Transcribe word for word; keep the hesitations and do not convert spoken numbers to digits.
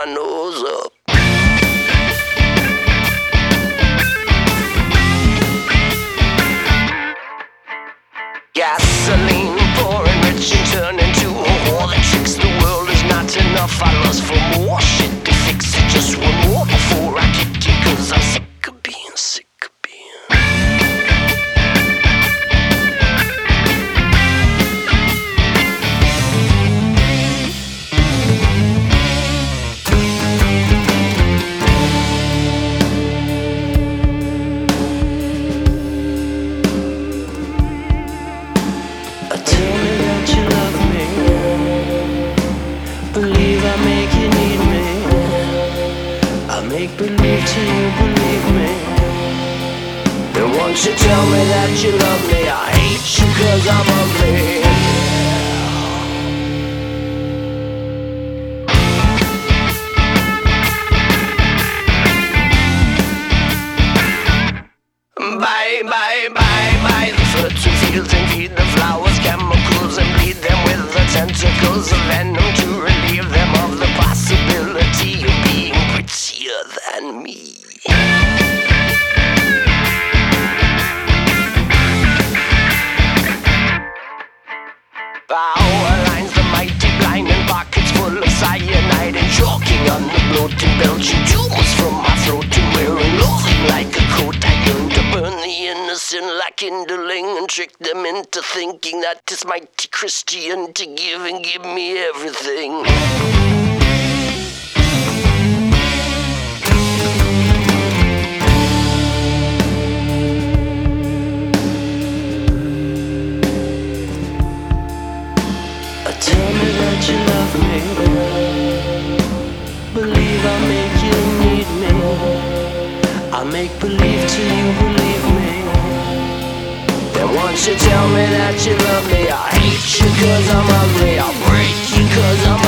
nose up. Gasoline pouring rich and turning to a whore that tricks the world is not enough. I lust for more shit to fix it. Just one more before I kick you, cause I'm sick of being sick of being. Tell me that you love me. Believe I make you need me. I make believe till you believe me. And once you tell me that you love me, I hate you cause I'm ugly. Bye, bye, bye, bye. The fertile fields and feed the flowers, chemicals and bleed them with the tentacles of venom to relieve them of the possibility of being prettier than me. Power lines, the mighty blind, and pockets full of cyanide, and choking on the bloated belching tumors from my throat, and wearing loathing like a coat. I yearn to burn the innocent like kindling and trick them into thinking that it's mighty Christian to give and give me everything. Tell me that you love me. Believe I make you need me. I make believe till you believe me. Then once you tell me that you love me, I hate you cause I'm ugly. I'll break you cause I'm